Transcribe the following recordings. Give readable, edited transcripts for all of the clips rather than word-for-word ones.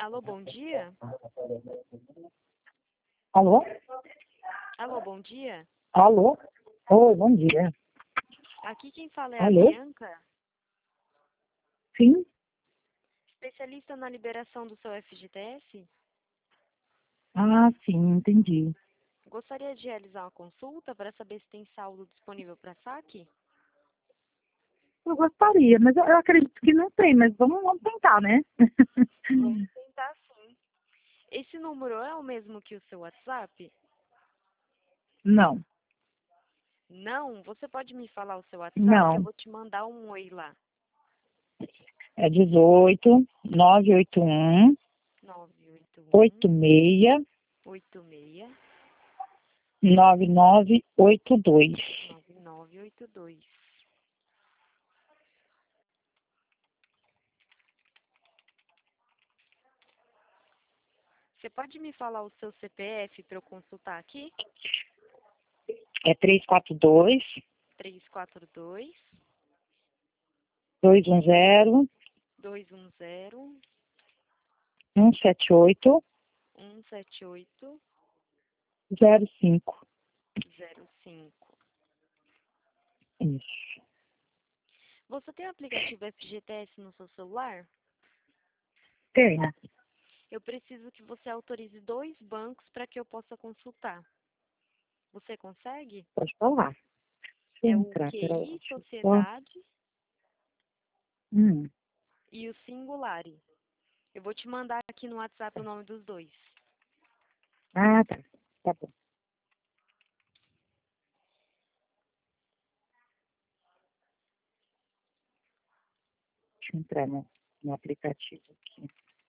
Alô, bom dia? Alô? Alô, bom dia? Alô? Oi, bom dia. Aqui quem fala é a Alô? Bianca, Sim? especialista na liberação do seu FGTS. Ah, sim, entendi. Gostaria de realizar uma consulta para saber se tem saldo disponível para saque? Eu gostaria, mas eu acredito que não tem, mas vamos tentar, né? Vamos tentar sim. Esse número é o mesmo que o seu WhatsApp? Não, Não? Você pode me falar o seu WhatsApp que eu não. vou te mandar um oi lá. É 18 981 981 86 86 9982. 9982. Você pode me falar o seu CPF para eu consultar aqui? É 342 342 210 210 178 178 05. 05. Isso. Você tem o aplicativo FGTS no seu celular? Tenho. Eu preciso que você autorize 2 bancos para que eu possa consultar. Você consegue? Pode falar. Deixa eu É o entrar, peraí. QI Deixa eu só... Sociedade Hum. e o Singulari. Eu vou te mandar aqui no WhatsApp o nome dos dois. Ah, tá. Tá bom. Deixa eu entrar no aplicativo aqui.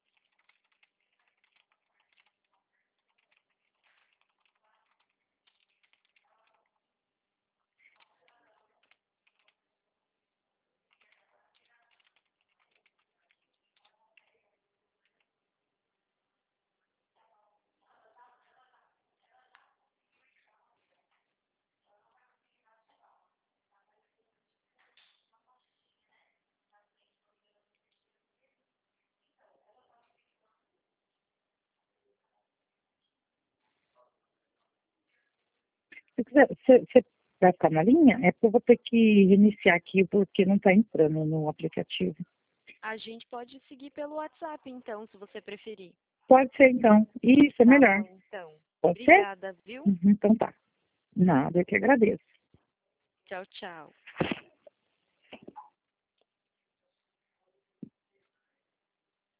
Se quiser, você vai ficar na linha? É porque eu vou ter que reiniciar aqui porque não está entrando no aplicativo. A gente pode seguir pelo WhatsApp, então, se você preferir. Pode ser, então. Isso, é Tá melhor. bom, então. Pode ser? Obrigada, viu? Uhum, então tá. Nada, eu que agradeço. Tchau, tchau.